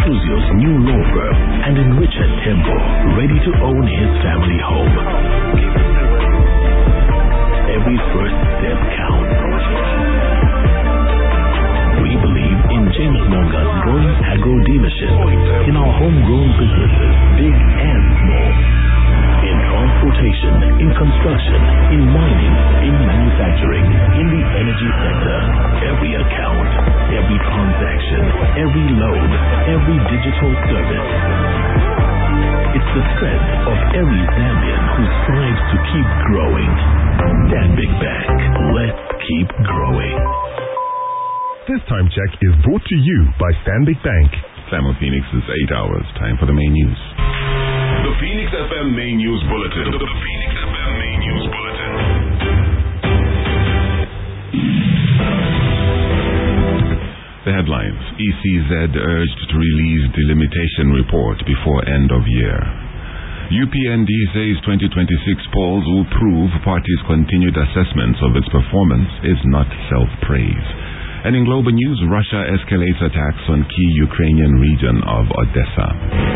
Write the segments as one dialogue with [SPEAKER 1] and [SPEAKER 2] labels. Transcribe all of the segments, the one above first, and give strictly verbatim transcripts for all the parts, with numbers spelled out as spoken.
[SPEAKER 1] Inclusio's new law firm, and in Richard Temple, ready to own his family home. Every first step counts. We believe in James Monga's growing agro dealership, in our homegrown businesses, big and small. In transportation, in construction, in mining, in manufacturing, in the energy sector, every account, every transaction, every loan, every digital service. It's the strength of every Zambian who strives to keep growing. Stanbic Bank. Let's keep growing.
[SPEAKER 2] This time check is brought to you by Stanbic Bank.
[SPEAKER 3] Samuel Phoenix's eight hours. Time for the main news. The Phoenix F M Main News Bulletin. The Phoenix F M Main News Bulletin. The headlines. E C Z urged to release delimitation report before end of year. U P N D says twenty twenty-six polls will prove party's continued assessments of its performance is not self-praise. And in global news, Russia escalates attacks on key Ukrainian region of Odessa.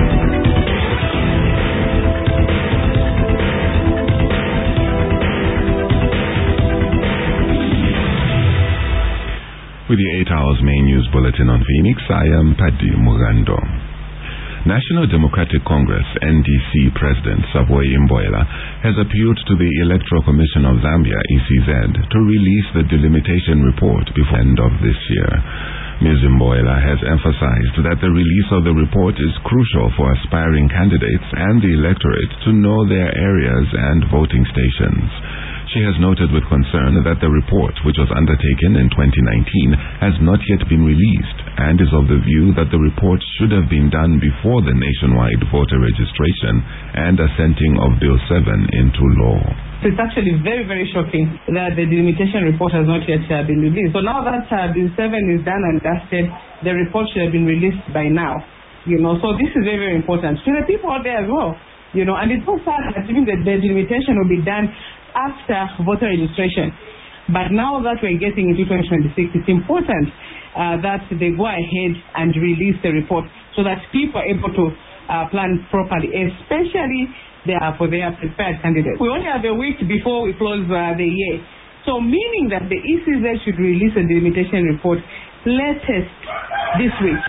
[SPEAKER 3] With the eight hours main news bulletin on Phoenix, I am Paddy Mugando. National Democratic Congress N D C President Savoy Imboela has appealed to the Electoral Commission of Zambia E C Z to release the delimitation report before the end of this year. Miz Imboela has emphasized that the release of the report is crucial for aspiring candidates and the electorate to know their areas and voting stations. She has noted with concern that the report, which was undertaken in twenty nineteen, has not yet been released and is of the view that the report should have been done before the nationwide voter registration and assenting of Bill seven into law.
[SPEAKER 4] It's actually very, very shocking that the delimitation report has not yet uh, been released. So now that uh, Bill seven is done and dusted, the report should have been released by now. You know, so this is very, very important to the people out there as well. You know, and it's so sad that even the, the delimitation will be done after voter registration. But now that we're getting into twenty twenty-six, it's important uh, that they go ahead and release the report so that people are able to uh, plan properly, especially their, for their prepared candidates. We only have a week before we close uh, the year. So meaning that the E C Z should release a delimitation report latest this week.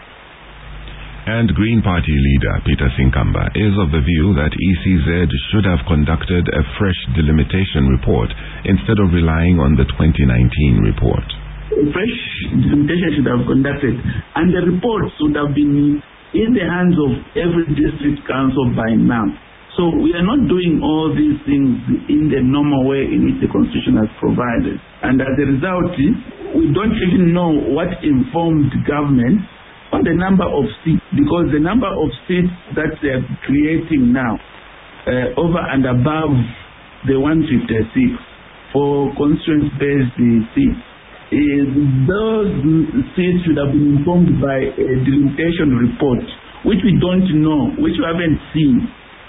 [SPEAKER 3] And Green Party leader Peter Sinkamba is of the view that E C Z should have conducted a fresh delimitation report instead of relying on the twenty nineteen report.
[SPEAKER 5] A fresh delimitation should have conducted, and the reports would have been in the hands of every district council by now. So we are not doing all these things in the normal way in which the Constitution has provided. And as a result, we don't even know what informed government on the number of seats, because the number of seats that they are creating now, uh, over and above the one hundred fifty-six for constituency-based seats, is those seats should have been informed by a delimitation report, which we don't know, which we haven't seen.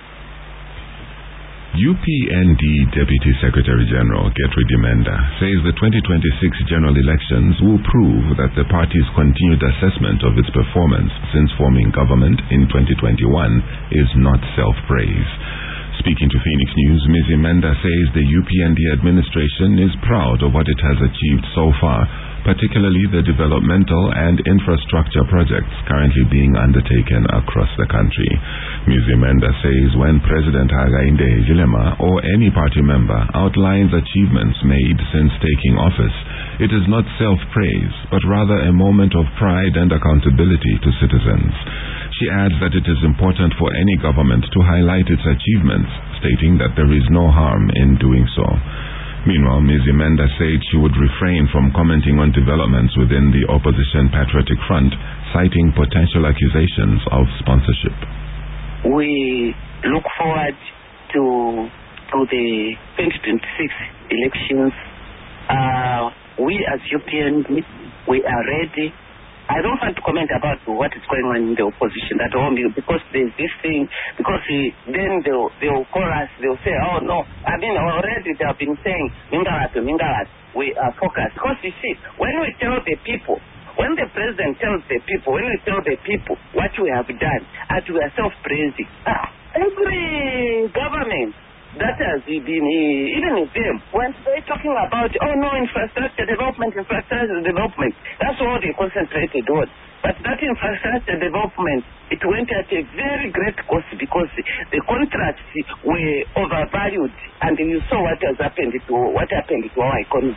[SPEAKER 3] U P N D Deputy Secretary General Getri Dimenda says the twenty twenty-six general elections will prove that the party's continued assessment of its performance since forming government in twenty twenty-one is not self-praise. Speaking to Phoenix News, Miz Imenda says the U P N D administration is proud of what it has achieved so far, particularly the developmental and infrastructure projects currently being undertaken across the country. Miz Imenda says when President Hakainde Hichilema or any party member outlines achievements made since taking office, it is not self-praise, but rather a moment of pride and accountability to citizens. She adds that it is important for any government to highlight its achievements, stating that there is no harm in doing so. Meanwhile, Miz Imenda said she would refrain from commenting on developments within the opposition Patriotic Front, citing potential accusations of sponsorship.
[SPEAKER 6] We look forward to to the twenty twenty-six elections. Uh, we as U P N, we are ready. I don't want to comment about what is going on in the opposition at home, because there's this thing, because he, then they'll, they'll call us, they'll say, oh no, I mean already they have been saying, Mingarat, Mingarat, we are focused. Because you see, when we tell the people When the president tells the people, when we tell the people what we have done, and we are self-praising, ah, every government that has been, even in them, when they're talking about, oh no, infrastructure development, infrastructure development, that's all they concentrated on. But that infrastructure development, it went at a very great cost because the contracts were overvalued, and you saw what has happened to what happened to our economy.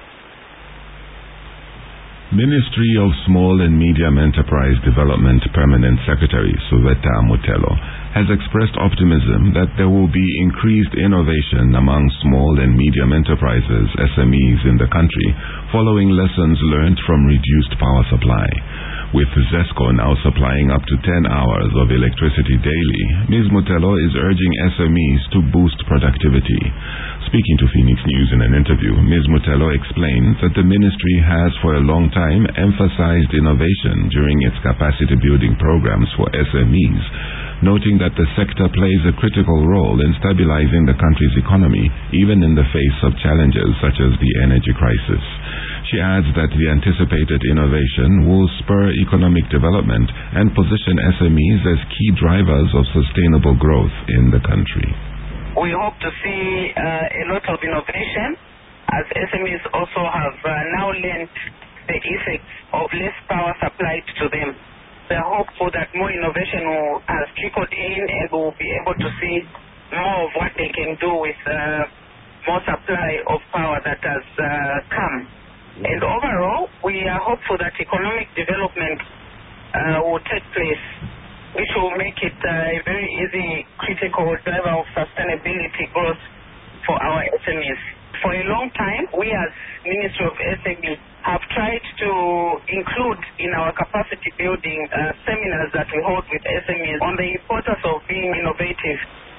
[SPEAKER 3] Ministry of Small and Medium Enterprise Development Permanent Secretary Suveta Mutelo has expressed optimism that there will be increased innovation among small and medium enterprises, S M Es, in the country following lessons learned from reduced power supply. With ZESCO now supplying up to ten hours of electricity daily, Miz Mutelo is urging S M Es to boost productivity. Speaking to Phoenix News in an interview, Miz Mutelo explains that the ministry has for a long time emphasized innovation during its capacity building programs for S M Es, noting that the sector plays a critical role in stabilizing the country's economy, even in the face of challenges such as the energy crisis. She adds that the anticipated innovation will spur economic development and position S M Es as key drivers of sustainable growth in the country.
[SPEAKER 6] We hope to see uh, a lot of innovation, as S M Es also have uh, now learned the effects of less power supplied to them. We are hopeful that more innovation will, has trickled in, and we will be able to see more of what they can do with uh, more supply of power that has uh, come. And overall, we are hopeful that economic development uh, will take place, which will make it uh, a very easy critical driver of sustainability growth for our S M Es. For a long time, we as Ministry of S M E have tried to include in our capacity building uh, seminars that we hold with S M Es on the importance of being innovative.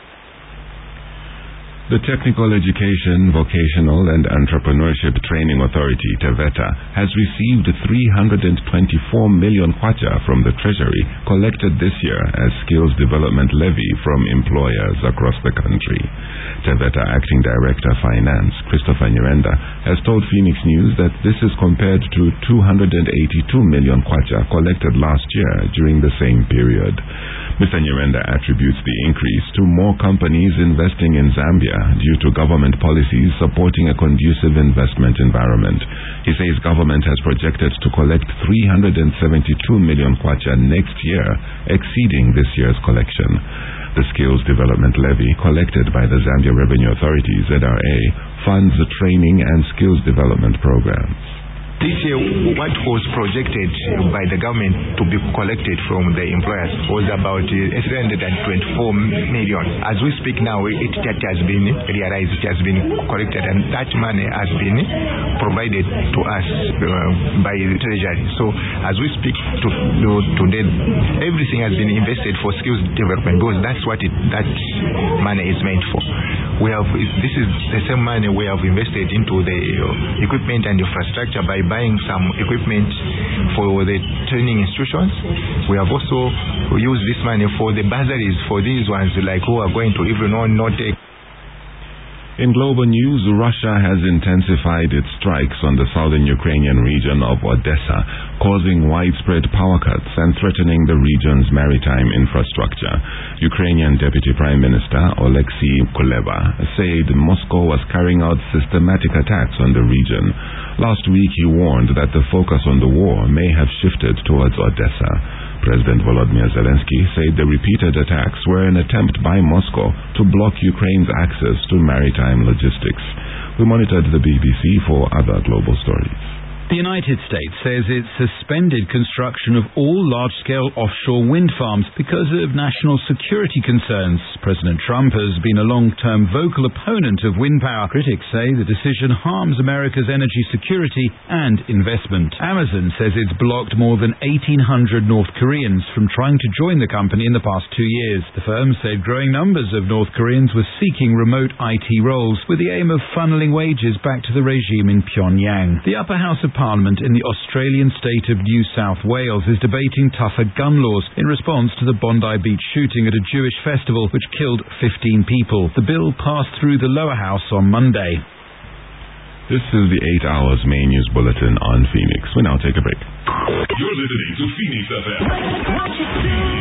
[SPEAKER 3] The Technical Education, Vocational and Entrepreneurship Training Authority, TEVETA, has received three hundred twenty-four million kwacha from the Treasury collected this year as skills development levy from employers across the country. TEVETA Acting Director Finance, Christopher Nyirenda, has told Phoenix News that this is compared to two hundred eighty-two million kwacha collected last year during the same period. Mister Nyirenda attributes the increase to more companies investing in Zambia due to government policies supporting a conducive investment environment. He says government has projected to collect three hundred seventy-two million kwacha next year, exceeding this year's collection. The Skills Development Levy collected by the Zambia Revenue Authority, Z R A, funds the training and skills development programs.
[SPEAKER 7] This year, what was projected by the government to be collected from the employers was about three hundred twenty-four million. As we speak now, it, it has been realized, it has been collected, and that money has been provided to us uh, by the Treasury. So, as we speak to, to, today, everything has been invested for skills development because that's what it, that money is meant for. We have this is the same money we have invested into the equipment and infrastructure by buying some equipment for the training institutions. We have also used this money for the bursaries for these ones, like who are going to even not take.
[SPEAKER 3] In global news, Russia has intensified its strikes on the southern Ukrainian region of Odessa, causing widespread power cuts and threatening the region's maritime infrastructure. Ukrainian Deputy Prime Minister Oleksiy Kuleba said Moscow was carrying out systematic attacks on the region. Last week he warned that the focus on the war may have shifted towards Odessa. President Volodymyr Zelensky said the repeated attacks were an attempt by Moscow to block Ukraine's access to maritime logistics. We monitored the B B C for other global stories.
[SPEAKER 8] The United States says it suspended construction of all large-scale offshore wind farms because of national security concerns. President Trump has been a long-term vocal opponent of wind power. Critics say the decision harms America's energy security and investment. Amazon says it's blocked more than eighteen hundred North Koreans from trying to join the company in the past two years. The firm said growing numbers of North Koreans were seeking remote I T roles with the aim of funneling wages back to the regime in Pyongyang. The upper house of Parliament in the Australian state of New South Wales is debating tougher gun laws in response to the Bondi Beach shooting at a Jewish festival which killed fifteen people. The bill passed through the lower house on Monday.
[SPEAKER 3] This is the eight hours main news bulletin on Phoenix. We now take a break.
[SPEAKER 1] You're listening to Phoenix F M.